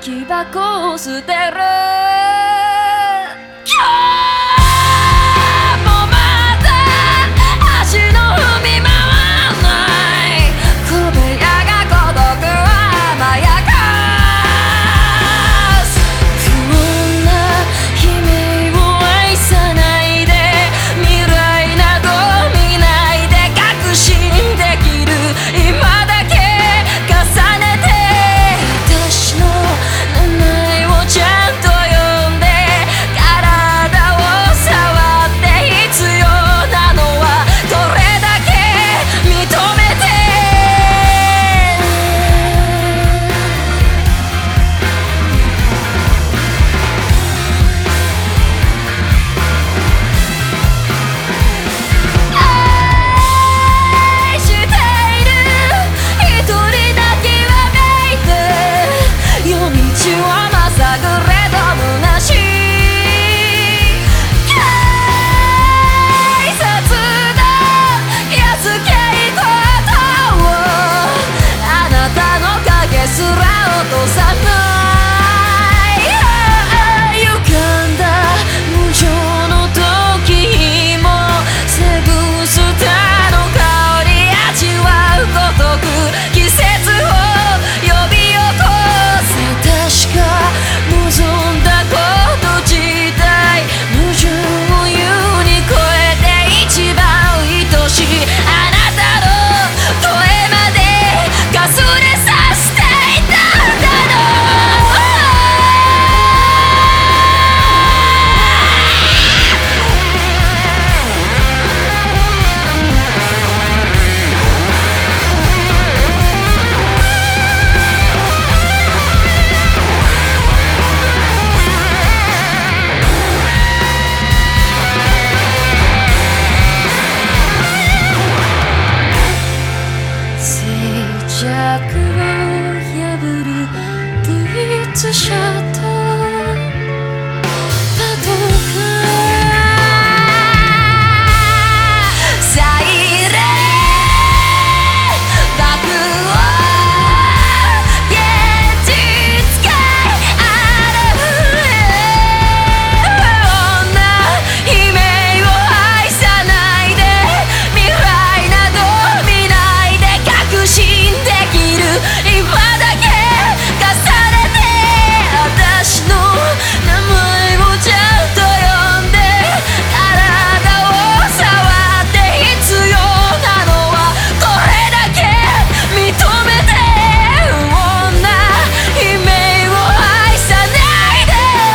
き箱を捨てる。今日もまた足の踏み回らない小部屋が孤独を甘やかす。不穏な悲鳴を愛さないで、未来など見ないで、確信できる今だけ重ねて、私の名前をちゃんと呼んで、体を触って必要なのはどれだけ認めて。愛している一人だけはめいて、夜道をまさぐれど虚しい警察だ安けいことを、あなたの影すら落とさない。歪んだ無情の時もセブスタの香り味わうごとく、季節を呼び起こす。確か望んだこと自体矛盾を優に超えて一番愛しいあなたの声までかすれさせていたんだろう。静寂を破るブリッツシャッター、パトカーサイレン爆音現実界あれふれ不穏な悲鳴を愛さないで、未来など見ないで、確信できる今だけ重ねて、私の名前をちゃんと呼んで、体を触って必要なのはこれだけ認めて。不穏な悲鳴を愛さないで、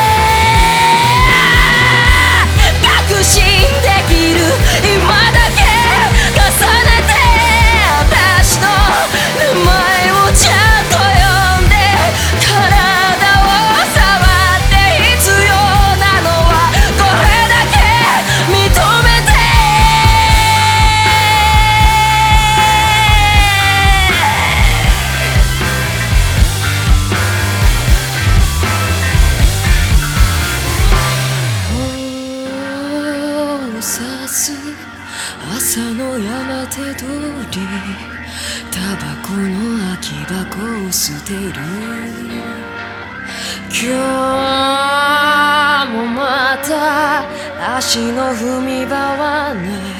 確信できる今だけ重ねて、私の名前をちゃんと呼んで、体を触って必要なのはこれだけ認めて。さす朝の山手通り、タバコの空き箱を捨てる。今日もまた足の踏み場はない